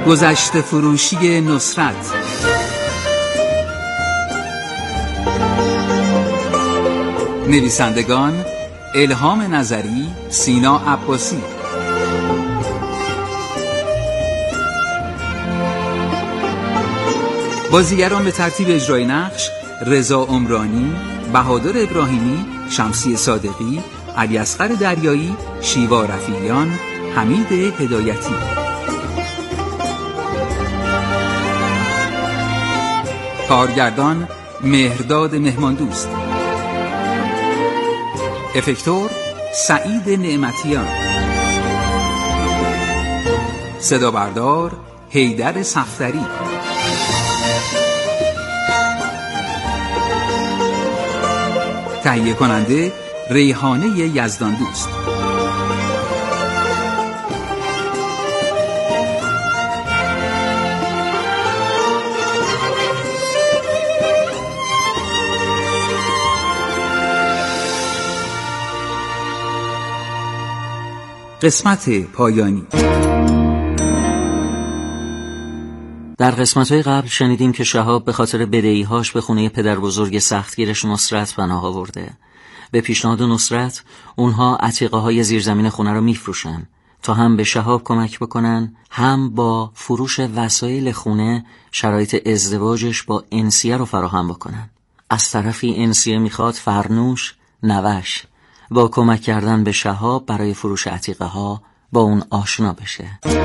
گذشته فروشی نصرت. نویسندگان الهام نظری، سینا عباسی. بازیگران به ترتیب اجرای نقش: رضا عمرانی، بهادر ابراهیمی، شمسی صادقی، علی اصغر دریایی، شیوا رفیعیان، حمید هدایتی. کارگردان مهرداد مهماندوست. افکتور سعید نعمتیان. صدا بردار حیدر صفدری. تهیه کننده ریحانه یزدان دوست. قسمت پایانی. در قسمت‌های قبل شنیدیم که شهاب به خاطر بدهی‌هاش به خونه پدر بزرگ سختگیرش نصرت پناه آورده. به پیشنهاد نصرت اونها عتیقه‌های زیرزمین خونه رو میفروشن تا هم به شهاب کمک بکنن، هم با فروش وسایل خونه شرایط ازدواجش با انسیه رو فراهم بکنن. از طرفی انسیه میخواد فرنوش نوش با کمک کردن به شهاب برای فروش عتیقه‌ها با اون آشنا بشه.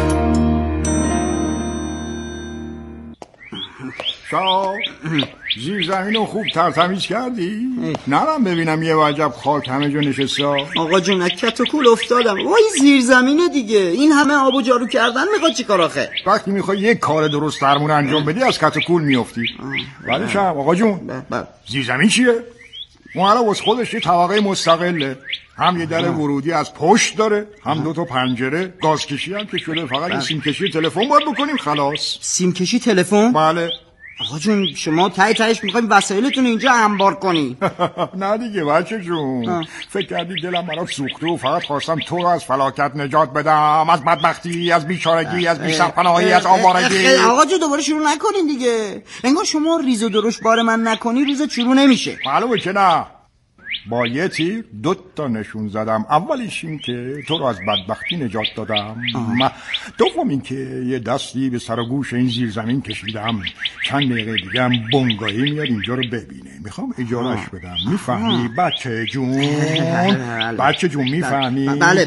شهاب زیرزمینو خوب ترتمیز کردی؟ نرم ببینم یه وجب خاک همه جا نشسته. آقا جون کت و کول افتادم. وای زیرزمینه دیگه، این همه آب و جارو کردن میخواد چیکار آخه؟ وقتی میخوای یک کار درست درمون انجام بدی از کت و کول میافتی. ولی شهاب آقا جون زیرزمین چیه؟ اون حالا واسه خودش یه طبقه مستقله، هم یه در ورودی از پشت داره، هم 2 تا پنجره، گازکشی هم که شده، فقط یه سیمکشی تلفن باید بکنیم خلاص. سیمکشی تلفن؟ بله. آقا جون شما تهش میخوایم وسایلتون اینجا انبار کنی؟ نه دیگه بچه جون، فکر کردی دلم برات سوخته و فقط خواستم تو رو از فلاکت نجات بدم، از بدبختی، از بیچارگی، از بی‌سرپناهی، از آوارگی. آقا جون دوباره شروع نکنین دیگه، انگار شما ریز و درشت بار من نکنی روزت شروع نمیشه. معلومه که نه. با یه تیر 2 تا نشون زدم. اولیش این که تو رو از بدبختی نجات دادم، دوم این که یه دستی به سر و گوش این زیرزمین کشیدم. چند دقیقه دیگه هم بنگاهی میاد اینجا رو ببینه، میخوام اجارش بدم. میفهمی بچه جون؟ بچه جون میفهمی؟ بله.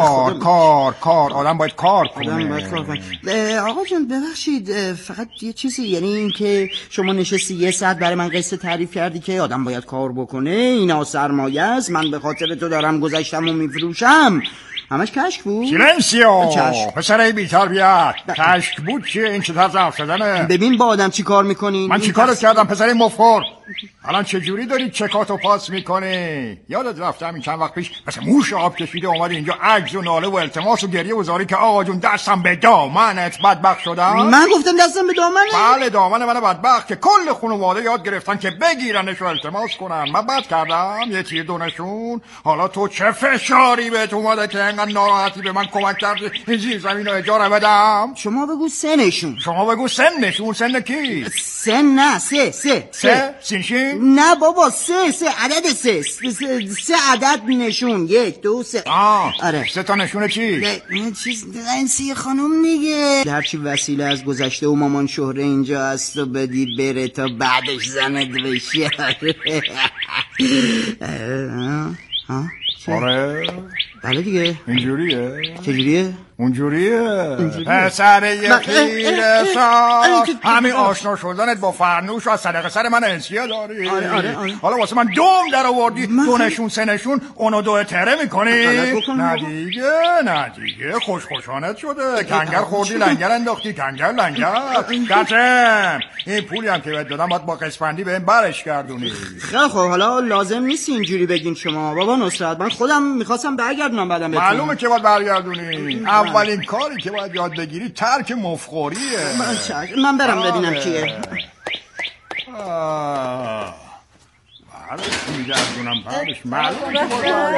کار آدم باید کار کنه. آقا جون ببخشید، فقط یه چیزی، یعنی این که شما نشستی 1 ساعت برای من قصه تعریف کردی که آدم باید کار بکنه، اینا سرمایه است، من به خاطر تو دارم گذشتم و میفروشم، همش کشک بود؟ سیلنسیو پسرای بی‌تربیت. کشک بود چیه؟ این چه طرز حرف زدنه؟ ببین با آدم چی کار میکنین؟ من چی کارو کردم پسرای مفخور؟ الان چه جوری داری چکاتو پاس میکنی؟ یادت رفته همین چند وقت پیش مثل موش آب کشیده اومدی اینجا عجز و ناله و التماس و گریه و زاری که آقا جون دستم به دامنت بدبخت شدم؟ من گفتم دستم به دامنه؟ بله دامن من بدبخت که کل خانواده یاد گرفتن که بگیرنش و التماس کنن. من بد کردم؟ یه تیر 2 نشون؟ حالا تو چه فشاری بهت اومده که انقدر ناراحتی به من کمک کردی این زیرزمینو اجاره بدم؟ شما بگو 3 نشون. شما بگو 3 نشون. سن کی؟ سن نه، 3 سینشین؟ نه بابا 3 عدد 3 عدد نشون. 1 2 3. آره 3 تا نشونه چی؟ چیز انسی خانم دیگه. هرچی وسیله از گذشته و مامان شهره اینجا هست و بدی بره تا بعدش زنت بشه. آره بله دیگه. اینجوریه؟ چجوریه؟ اونجوریه. پسر یخیره سال همین آشنا شدنت با فرنوش و صدقه سر من انسیه داری. آره. حالا واسه من دوم در آوردی 2 نشون 3 نشون اونو 2 تره میکنی؟ نه دیگه خوشانت شده. کنگر خوردی لنگر انداختی. کنگر کتم این پولی هم که بهت دادم باید با قسپندی بهم برش گردونی. خیلی خب حالا لازم نیست اینجوری بگین شما بابا نصرت، من خودم میخواستم برگردونم بعدم بهتون. معلومه که باید برگردونی. اولین کاری که باید یاد بگیری ترک مفخوریه. من برم ببینم کیه. پرش میگردونم پرش معلومه که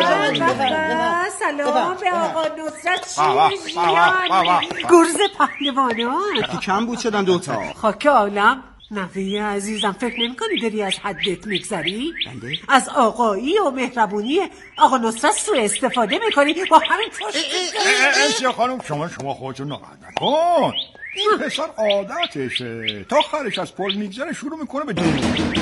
سلام به آقا نصرت شیریان گرز پهلوانان تو کم بود شدن دوتا. خاک عالم. نوه عزیزم فکر نمی کنی داری از حدت میگذری؟ از آقایی و مهربونی آقا نصرت سوء استفاده میکنی با همین پشت. خانم شما خودتون ناراحت نکن. این پسر عادتشه تا خرش از پل میگذره شروع میکنه به دور.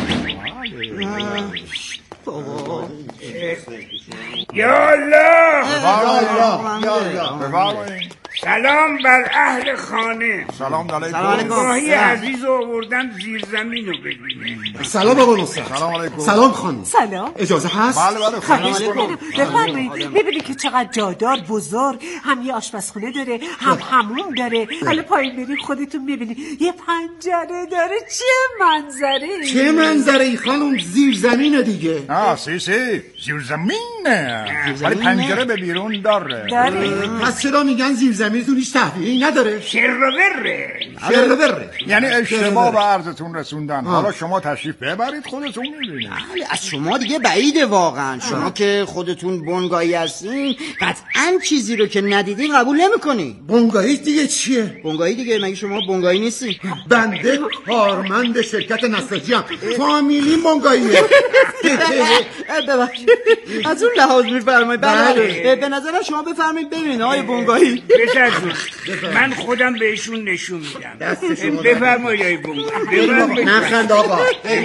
یا الله بفرمایید. سلام بر اهل خانه. سلام علیکم. ماهی عزیز آوردن زیر زمین رو ببینه. سلام آقا نصرت. سلام علیکم. سلام خانم. سلام. اجازه هست؟ بله خواهش میکنم. بفرمایید. ببینید که چقدر جادار بزرگ، هم یه آشپزخونه داره، هم حموم داره. حالا پایین برید خودتون میبینید یه پنجره داره. چه منظره ای خانم؟ زیر زمینه دیگه. سی زیر زمینه. ولی پنجره به بیرون داره. پس چرا میگن زیر زمینتون هیچ تهویه‌ای نداره؟ شر یعنی اشتباه به عرضتون رسوندن. حالا شما تشریف ببرید خودتون میبینید. از شما دیگه بعیده واقعا. شما که خودتون بنگاهی هستین قطعا چیزی رو که ندیدین قبول نمیکنی. بنگاهی دیگه چیه؟ بنگاهی دیگه مگه شما بنگاهی نیستی؟ بنده کارمند شرکت نساجی ام. فامیلی بنگاهیه. ببخشید از اون لحاظ میفرمایید. بله به نظرم شما بفرمایید ببینید آقای بنگاهی. من خودم بهشون نشون میدم. بفرمایید آقای بنگاهی. نخند آقا.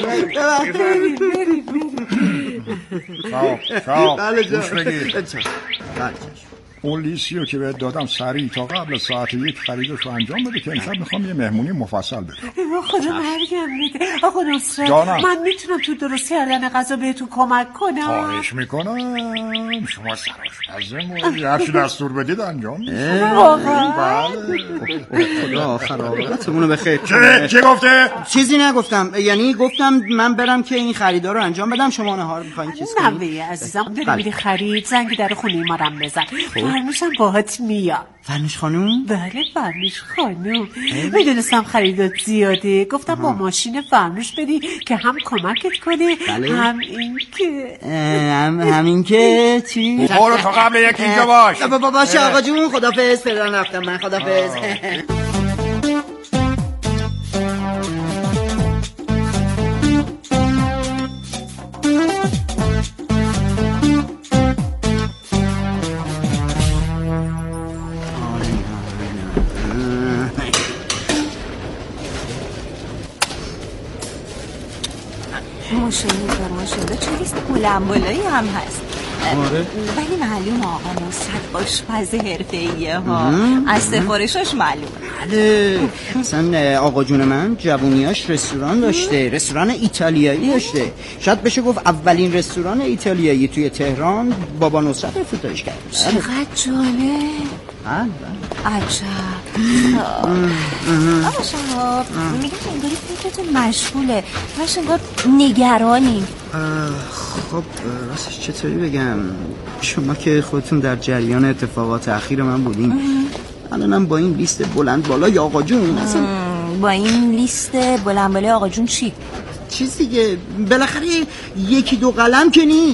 بله گوش بگیر. اون لیستی که بهت دادم سریع تا قبل ساعت 1 خریدش رو انجام بده که امشب میخوام یه مهمونی مفصل بدم. خدا مرگم میده. آقا نصرت من میتونم تو درست کردن غذا بهتون کمک کنم؟ خواهش میکنم. شما سرآشپزه هرچی دستور بدید انجام میدم. واقعا؟ خدا خرابتمونو بخیر. چه گفته؟ چیزی نگفتم. یعنی گفتم من برم که این خریدار رو انجام بدم. شما نهار میخواین چیز کنید؟ نوه عزیزم داری میری خرید زنگ در خونه ما رم بزن. فرنوشم باهات میاد. فرنوش خانوم؟ بله فرنوش خانوم. میدونستم خریدات زیاده گفتم با ماشین فرنوش بری که هم کمکت کنه هم این که همین که چی؟ برو تا قبل 1 اینجا باش. باشه آقا جون خدافظ. فعلا رفتم من. خدافظ. ماشاءالله چه لیست بلندبالایی هم هست. ولی معلوم آقا نصرت آشپز حرفه‌ایه ها. از سفارشاش معلومه. بله مثلا آقا جون من جوونیاش رستوران داشته. رستوران ایتالیایی داشته. شاید بشه گفت اولین رستوران ایتالیایی توی تهران بابا نصرت افتتاحش کرد. چقدر جالب. عجب. آقا شهاب میگم انگاری فکرتون مشغوله. باش انگار نگرانی. خب راستش چطوری بگم شما که خودتون در جریان اتفاقات اخیر من بودین. الانم با این لیست بلند بالای آقا جون اصلا با این لیست بلند بالای آقا جون چی؟ چیز دیگه بالاخره 1-2 قلم که نی.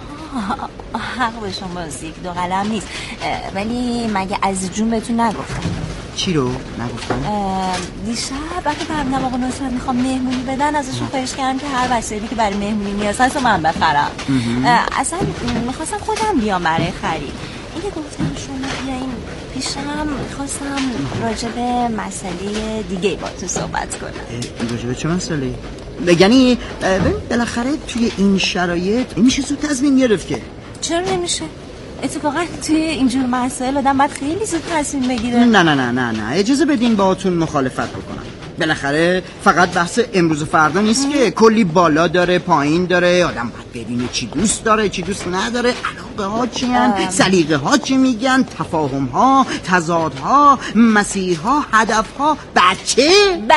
حق به شما باز 1-2 قلم نیست. ولی مگه از جون بهتون نگفتم؟ چی رو نگفتم؟ دیشب وقتی فهمیدم آقا نصرت میخوام مهمونی بدن ازشون خواهش کردم که هر وسیله‌ای که برای مهمونی نیاز هست من بخرم. اصلا میخواستم خودم بیام برای خرید. اینکه گفتم شما بیاین پیشم میخواستم راجع به مسئله دیگه با تو صحبت کنم. راجع به چه مسئله؟ یعنی بالاخره توی این شرایط میشه زود تصمیم گرفت که؟ چرا نمیشه؟ اتفاقا توی اینجور مسائل آدم باید خیلی زود تصمیم بگیره. نه اجازه بدین باهاتون مخالفت بکنم. بالاخره فقط بحث امروز و فردا نیست که کلی بالا داره پایین داره. آدم باید ببینه چی دوست داره چی دوست نداره، علاقه ها چی هن، سلیقه ها چی میگن، تفاهم ها، تضاد ها، مسیر ها، هدف ها. بچه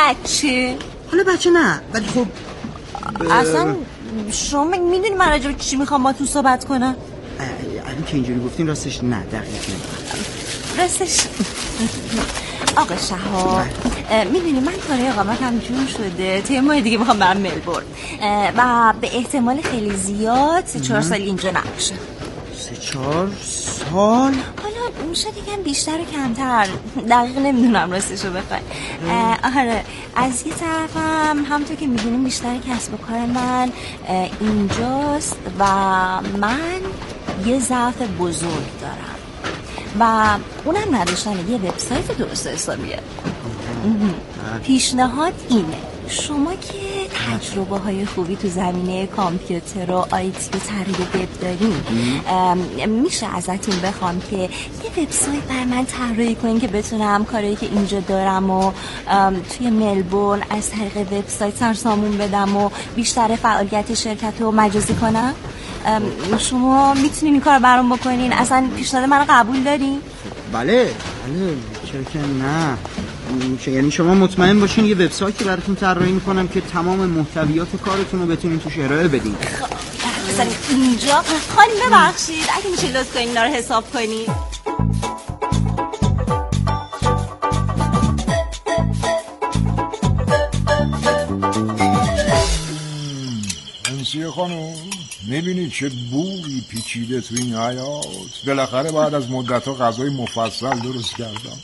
حالا بچه نه ولی خب اصلا شما میدونی من راجع به چی میخوام با تو صحبت کنم؟ الان که اینجوری گفتین راستش نه دقیق نمی‌کنم. راستش آقا شهاب میدونی من کار اقامتم جور شده، طی ماه دیگه میخوام برم ملبورن و به احتمال خیلی زیاد 3-4 سال اینجا نباشه. 3-4 سال؟ حالا شاید یکم بیشتر و کمتر، دقیق نمیدونم راستشو بخوای. آره از یه طرفم همونطور که میدونیم بیشتر کسب و کار من اینجاست و من یه ضعف بزرگ دارم و اونم نداشتن یه وبسایت درست حسابیه. پیشنهاد اینه شما که تجربه های خوبی تو زمینه کامپیوتر و آیتی و طراحی وب دارین، میشه ازتون بخوام که یه وبسایت بر من طراحی کنین که بتونم کاری که اینجا دارم و توی ملبورن از طریق وبسایت سرسامون بدم و بیشتر فعالیت شرکت رو مجازی کنم؟ شما میتونین این کار برام بکنین؟ اصلا پیشنهاد منو قبول دارین؟ بله چرا که نه. یعنی شما مطمئن باشین یه وبسایتی براتون طراحی میکنم که تمام محتویات کارتون رو بتونین توش ارائه بدین. مثلا اینجا خانم ببخشید اگه میشه لطف کنین اینا رو حساب کنین. انسیه خانم میبینید چه بویی پیچیده تو این حیات. بالاخره بعد از مدت ها غذای مفصل درست کردم.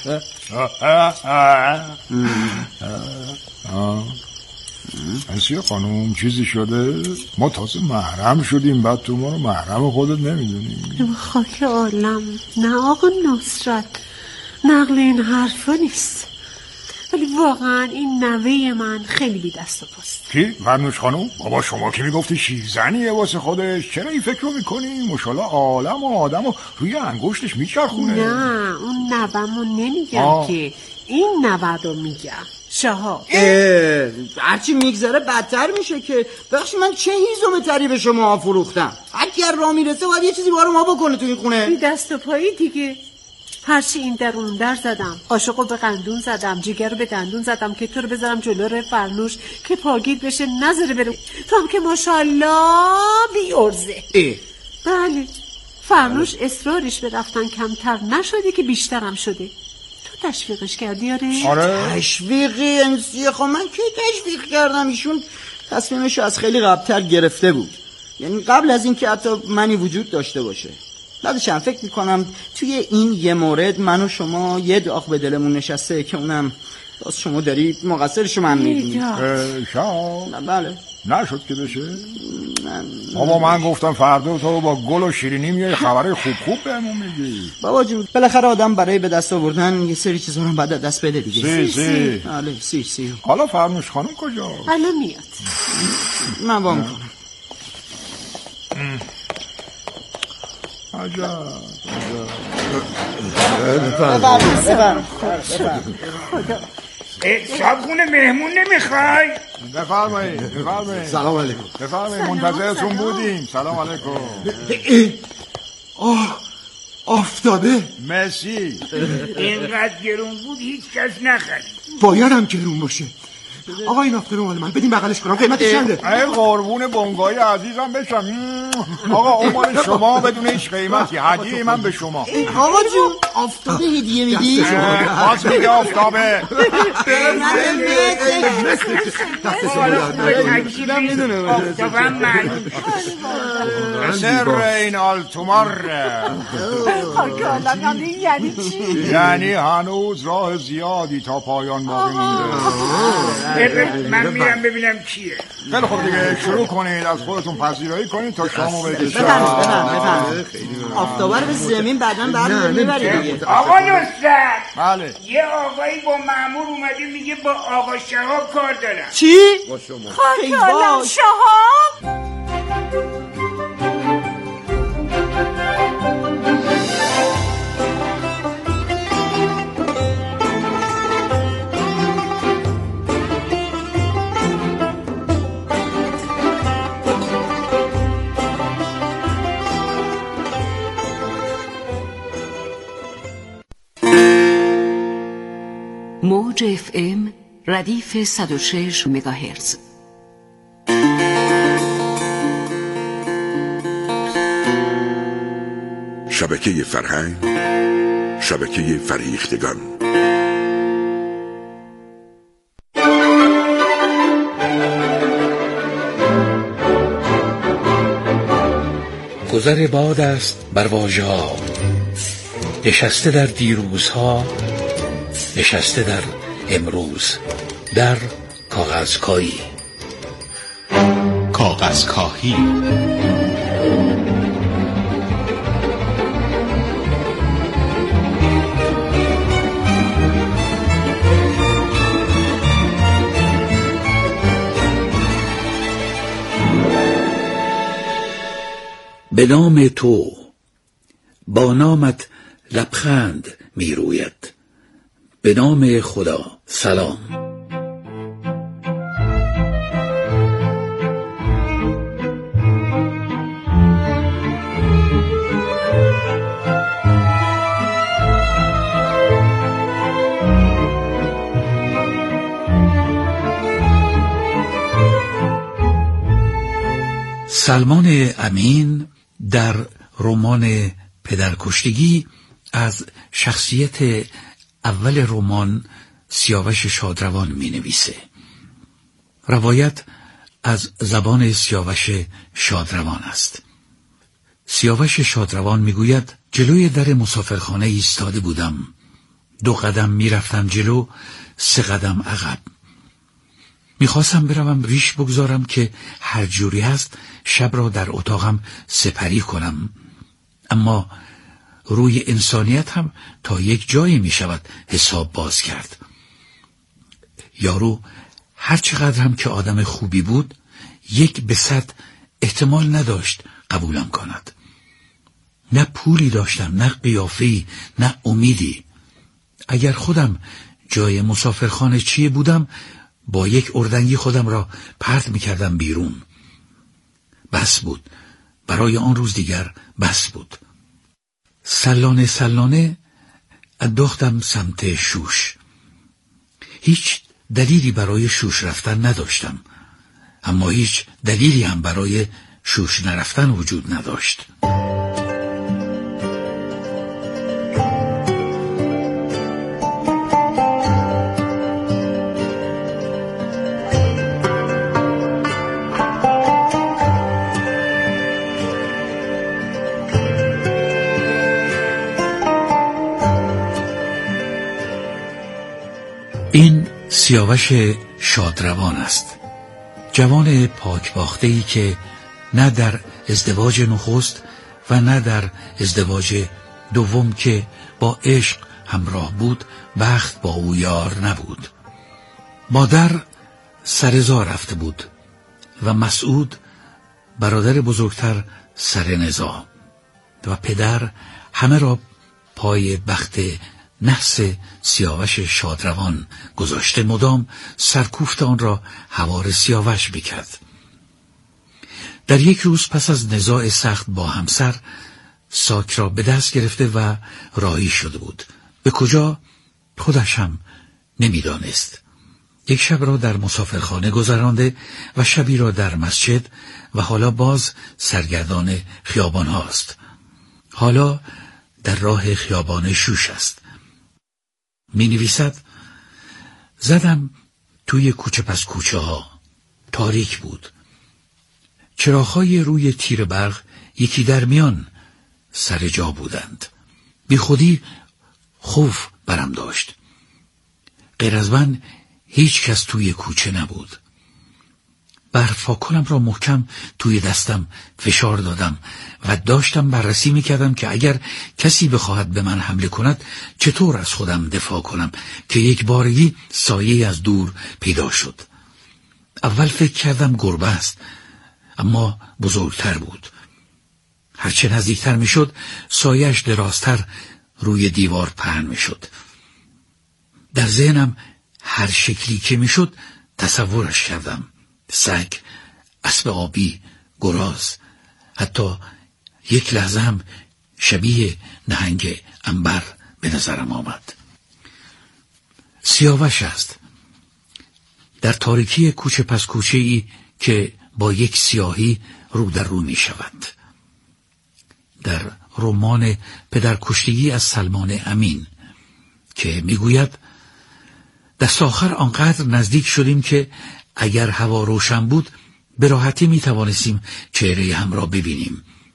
انسیه خانم چیزی شده؟ ما تازه محرم شدیم بعد تو ما رو محرم خودت نمیدونیم. خاک عالم. نه آقا نصرت، نقل این حرفا نیست، ولی واقعا این نوه من خیلی بی دست و پاست. کی؟ فرنوش خانم؟ بابا شما که میگفتی شیرزنیه واسه خودش، چرا این فکر رو میکنی؟ ماشاءالله عالم و آدم رو روی انگشتش میچرخونه. نه اون نوه‌مو نمیگم که این نوه رو میگم. شهاب هرچی میگذره بدتر میشه که. بخش من چه هیزومتری به شما فروختم؟ اگر راه میرسه باید یه چیزی بارو ما بکنه تو این خونه. بی دست و پایی دیگه. هرچی این در اون در زدم، قاشقو به قندون زدم، جگر رو به دندون زدم که تو رو بذارم جلو فرنوش که پاگیر بشه نذاره بره. تو هم که ماشاءالله بی ارزه. بله فرنوش اصرارش به رفتن کمتر نشده که بیشترم شده. تو تشویقش کردی؟ آره تشویقی انسیه خب من کی تشویق کردم؟ ایشون تصمیمشو از خیلی قبلتر گرفته بود، یعنی قبل از اینکه حتی منی وجود داشته باشه. بعدشم فکر میکنم توی این یه مورد من و شما یه داغ به دلمون نشسته که اونم باز شما داری مقصرشو من میدونی. بله نشد که بشه. بابا من گفتم فردا تو با گل و شیرینی میای خبره خوب بهمون میگی. بابا جون بالاخره آدم برای به دست آوردن یه سری چیزا رو بعد دست بده دیگه. سی. حالا فرنوش خانم کجا؟ حالا میاد. من با میکنم. عجب. بفرم. شب خونه مهمون نمیخوای؟ بفرمایید. سلام علیکم. بفرمایید منتظرتون بودیم. سلام علیکم. آفتابه مرسی. اینقدر گرون بود هیچ کس نخرید. بایدم گرون باشه. آقا این آفتابه مال من، بدین بغلش کنم. قیمتش چنده؟ ای قربون بنگای عزیزم بشم. آقا اون مال شما بدون هیچ قیمتی، هدیه من به شما. آقا جون آفتابه هدیه میدی؟ باز میگه آفتابه. آفتابه معلوم سر این آلتومار. یعنی چی؟ یعنی هنوز راه زیادی تا پایان باقی مونده. من میرم ببینم کیه. خیلی خوب دیگه شروع کنید، از خودتون پذیرایی کنید تا شامو بگید. بفرمایید. آفتابه رو به زمین بعداً برمی‌دارید. آقا نصرت. بله. یه آقایی با مأمور اومده میگه با آقا شهاب کار دارم. چی؟ با شما. خاک عالم شهاب. موج FM ردیف 106 مگاهرتز. شبکه فرهنگ، شبکه فریختگان. گذر باد است بر واژه‌ها، نشسته در دیروزها، نشسته در امروز، در کاغذکایی. کاغذکاهی به نام تو، با نامت لبخند می روید. به نام خدا سلام. سلمان امین در رمان پدرکشتگی از شخصیت اول رمان سیاوش شادروان می نویسه. روایت از زبان سیاوش شادروان است. سیاوش شادروان می گوید جلوی در مسافرخانه ایستاده بودم. 2 قدم می رفتم جلو، 3 قدم عقب. میخواستم بروم ریش بگذارم که هر جوری هست شب را در اتاقم سپری کنم، اما روی انسانیت هم تا یک جایی میشود حساب باز کرد. یارو هر چقدر هم که آدم خوبی بود، 1 به 100 احتمال نداشت قبولم کند. نه پولی داشتم، نه قیافه‌ای، نه امیدی. اگر خودم جای مسافرخانه چیه بودم، با 1 اردنگی خودم را پرت می‌کردم بیرون. بس بود، برای آن روز دیگر بس بود. سلانه انداختم سمت شوش. هیچ دلیلی برای شوش رفتن نداشتم، اما هیچ دلیلی هم برای شوش نرفتن وجود نداشت. این سیاوش شادروان است، جوان پاکباخته‌ای که نه در ازدواج نخست و نه در ازدواج دوم که با عشق همراه بود بخت با او یار نبود. مادر سرزا رفته بود و مسعود برادر بزرگتر سر نزاع و پدر همه را پای بخت نحس سیاوش شادروان گذاشته، مدام سرکوفت آن را هوار سیاوش بکرد. در یک روز پس از نزاع سخت با همسر، ساک را به دست گرفته و راهی شده بود. به کجا خودش هم نمیدانست. یک شب را در مسافرخانه گذرانده و شبی را در مسجد و حالا باز سرگردان خیابان هاست. حالا در راه خیابان شوش است. می نویسد زدم توی کوچه پس کوچه ها، تاریک بود. چراغ‌های روی تیر برق یکی در میان سر جا بودند. بی خودی خوف برم داشت. غیر از من هیچ کس توی کوچه نبود. برفاکنم را محکم توی دستم فشار دادم و داشتم بررسی میکردم که اگر کسی بخواهد به من حمله کند چطور از خودم دفاع کنم که یک بارگی سایه از دور پیدا شد. اول فکر کردم گربه است، اما بزرگتر بود. هرچه نزدیکتر میشد سایه‌اش درازتر روی دیوار پهن میشد. در ذهنم هر شکلی که میشد تصورش کردم: سگ، اسب آبی، گراز، حتی یک لحظه هم شبیه نهنگ عنبر به نظرم آمد. سیاوش است، در تاریکی کوچه پس کوچه‌ای که با یک سیاهی رو در رو می شود. در رمان پدرکشتگی از سلمان امین که می گوید دست آخر آنقدر نزدیک شدیم که اگر هوا روشن بود به راحتی می توانستیم چهره هم را ببینیم.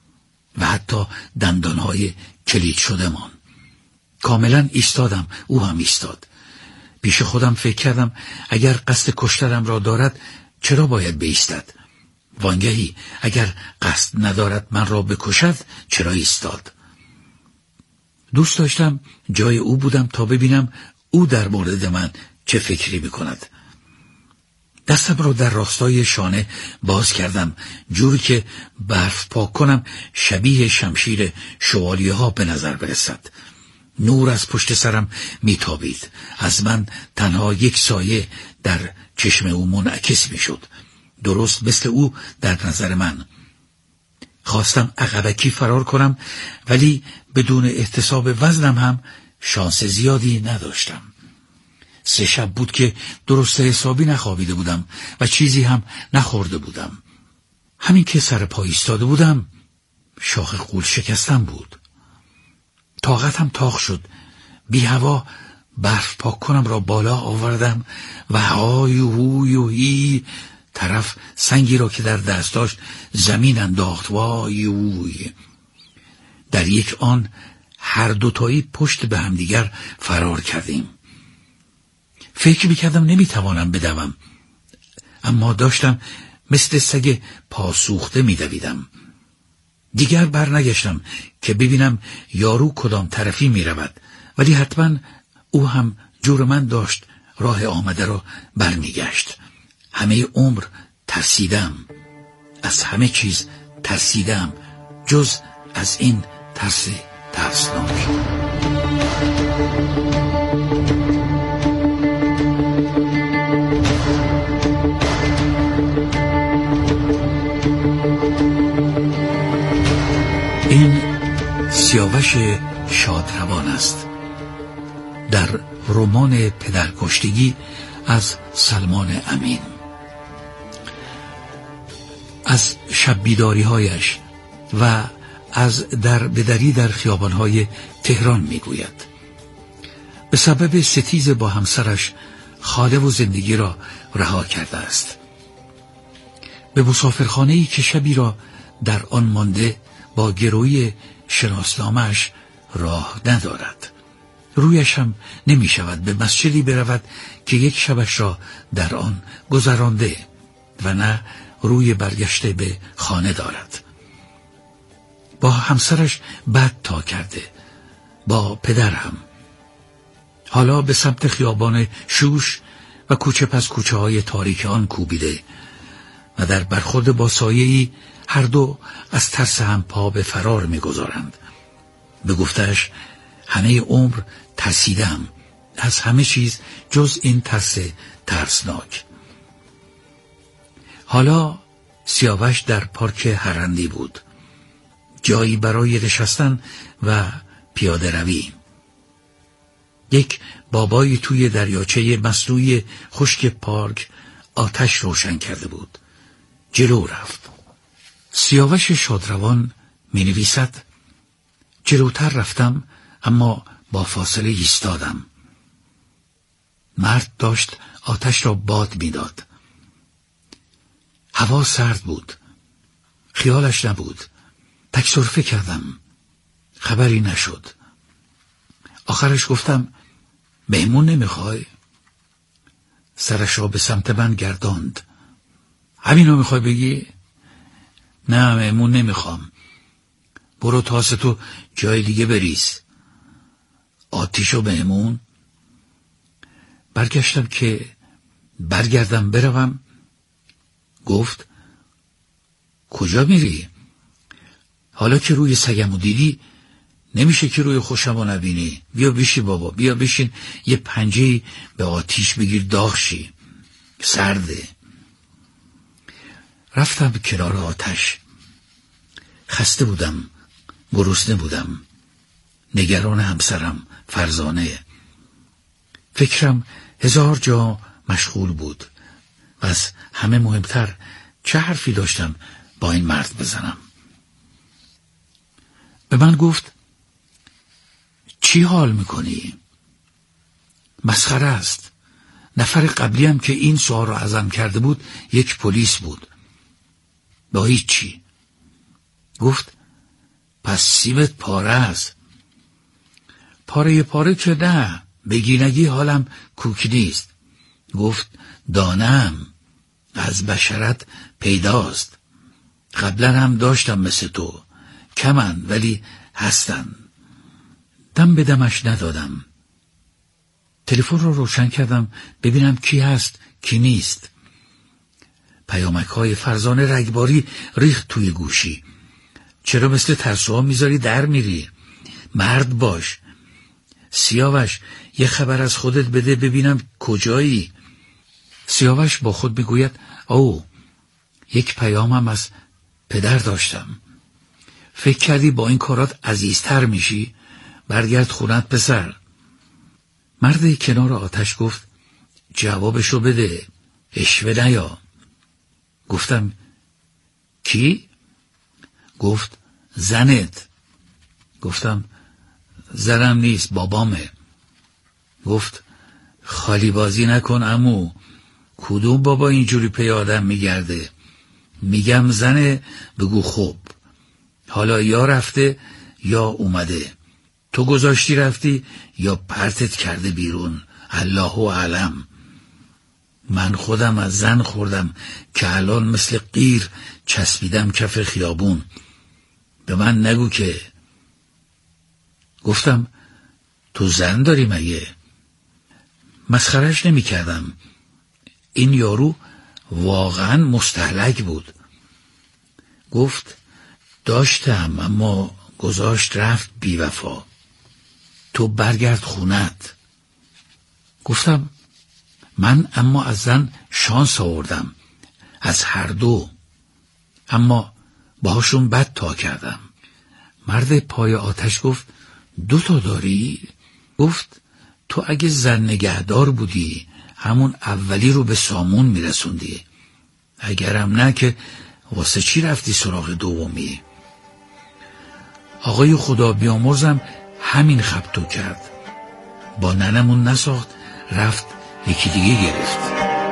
و حتی دندانهای کلید شدهمان. کاملا ایستادم، او هم ایستاد. پیش خودم فکر کردم اگر قصد کشتنم را دارد چرا باید بایستد؟ وانگهی اگر قصد ندارد من را بکشد چرا ایستاد؟ دوست داشتم جای او بودم تا ببینم او در مورد من چه فکری میکند. دستم را در راستای شانه باز کردم، جوری که برف پاک کنم شبیه شمشیر شوالیه ها به نظر برسد. نور از پشت سرم میتابید. از من تنها یک سایه در چشم او منعکس میشد، درست مثل او در نظر من. خواستم عقبکی فرار کنم، ولی بدون احتساب وزنم هم شانس زیادی نداشتم. 3 شب بود که درست حسابی نخوابیده بودم و چیزی هم نخورده بودم. همین که سر پا ایستاده بودم شاخ غول شکستم بود. طاقتم تاق شد. بی هوا برف پاک کنم را بالا آوردم و های هوی و هی طرف سنگی را که در دست داشت زمین انداخت. وای هوی. در یک آن هر دوتایی پشت به همدیگر فرار کردیم. فکر میکردم نمیتوانم بدوم، اما داشتم مثل سگ پاسوخته میدویدم. دیگر برنگشتم که ببینم یارو کدام طرفی میرود، ولی حتما او هم جور من داشت راه آمده را برمیگشت. همه عمر ترسیدم، از همه چیز ترسیدم جز از این ترس ترسناک. این سیاوش شادروان است، در رمان پدرکشتگی از سلمان امین. از شب بیداری‌هایش و از در بدری در خیابان‌های تهران میگوید. به سبب ستیز با همسرش خانه و زندگی را رها کرده است. به مسافرخانه‌ای که شبی را در آن مانده با گروی شناسنامه‌اش راه ندارد. رویش هم نمی شود به مسجدی برود که یک شبش را در آن گذرانده و نه روی برگشته به خانه دارد. با همسرش بد تا کرده، با پدر هم. حالا به سمت خیابان شوش و کوچه پس کوچه های تاریک آن کوبیده و در برخورد با سایه‌ای هر دو از ترس هم پا به فرار می‌گذارند. به گفتش همه عمر ترسیدم از همه چیز جز این ترس ترسناک. حالا سیاوش در پارک هرندی بود، جایی برای نشستن و پیاده روی. یک بابایی توی دریاچه مصنوعی خشک پارک آتش روشن کرده بود. جلو رفت. سیاوش شادروان می نویسد: جلوتر رفتم اما با فاصله ایستادم. مرد داشت آتش را باد میداد. هوا سرد بود. خیالش نبود. تک سرفه کردم. خبری نشد. آخرش گفتم مهمون نمیخوای؟ سرش را به سمت من گرداند. همینو میخوای بگی؟ نه مهمون نمیخوام. برو تاستو جای دیگه بریز. آتیش و مهمون؟ برگشتم که برگردم بروم. گفت کجا میری؟ حالا که روی سگمو دیدی نمیشه که روی خوشمو نبینی. بیا بشین بابا، بیا بشین یه پنجه‌ای به آتیش بگیر داغ شی، سرده. رفتم کنار آتش. خسته بودم، گرسنه بودم، نگران همسرم فرزانه. فکرم 1000 جا مشغول بود و از همه مهمتر چه حرفی داشتم با این مرد بزنم. به من گفت چی حال میکنی؟ مسخره است. نفر قبلی هم که این سوال رو ازم کرده بود یک پلیس بود. با هیچی. گفت پس سیبت پاره است. پاره که نه، بگی نگی حالم کوک نیست. گفت دانم، از بشرت پیداست. قبلا هم داشتم مثل تو، کمن ولی هستن. دم به دمش ندادم. تلفن رو روشن کردم ببینم کی هست کی نیست. پیامک‌های فرزانه رگباری ریخت توی گوشی. چرا مثل ترسوها میذاری در میری؟ مرد باش. سیاوش یه خبر از خودت بده ببینم کجایی. سیاوش با خود میگوید او یک پیامم از پدر داشتم. فکر کردی با این کارات عزیزتر میشی؟ برگرد خونت پسر. مرد کنار آتش گفت جوابشو بده، اشوه نیا. گفتم کی؟ گفت زنت. گفتم زنم نیست، بابامه. گفت خالی بازی نکن عمو، کدوم بابا اینجوری پی آدم میگرده؟ میگم زنه، بگو خوب. حالا یا رفته یا اومده، تو گذاشتی رفتی یا پرتت کرده بیرون، الله اعلم. من خودم از زن خوردم که الان مثل قیر چسبیدم کف خیابون. به من نگو که. گفتم تو زن داری مگه؟ مسخرش نمی کردم. این یارو واقعا مستهلک بود. گفت داشتم اما گذاشت رفت بی وفا. تو برگرد خونت. گفتم من اما از زن شانس آوردم، از هر دو، اما باهاشون بد تا کردم. مرد پای آتش گفت 2 تا داری؟ گفت تو اگه زن نگهدار بودی همون اولی رو به سامون میرسوندی، اگرم نه که واسه چی رفتی سراغ دومی؟ آقای خدا بیامرزم همین خبتو کرد. با ننمون نساخت، رفت یکی دیگه گرفت.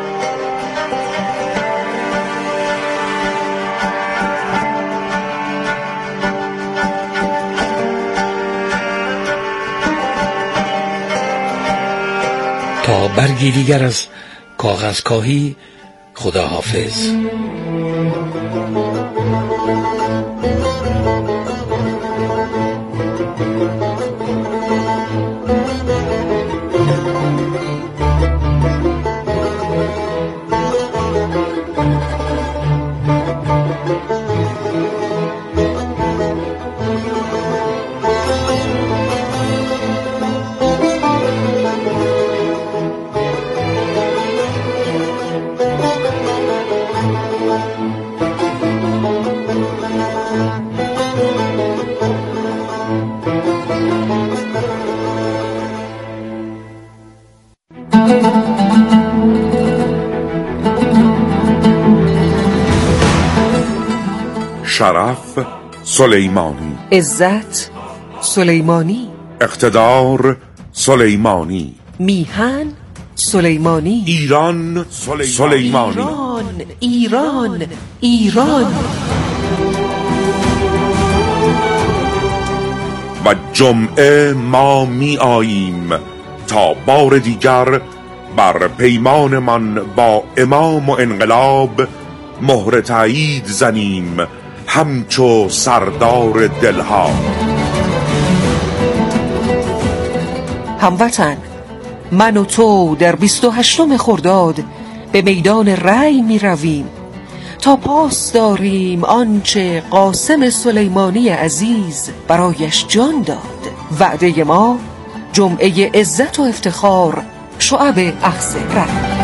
تا برگی دیگر از کاغذ کاهی، خداحافظ. شرف سلیمانی، عزت سلیمانی، اقتدار سلیمانی، میهن سلیمانی، ایران سلیمانی، ایران ایران. و جمعه ما می آییم تا بار دیگر بر پیمانمان با امام و انقلاب مهر تایید زنیم، همچو سردار دلها. هموطن، من و تو در 28 خرداد به میدان رأی می رویم تا پاس داریم آنچه قاسم سلیمانی عزیز برایش جان داد. وعده ما جمعه عزت و افتخار، شعب اخذ رأی.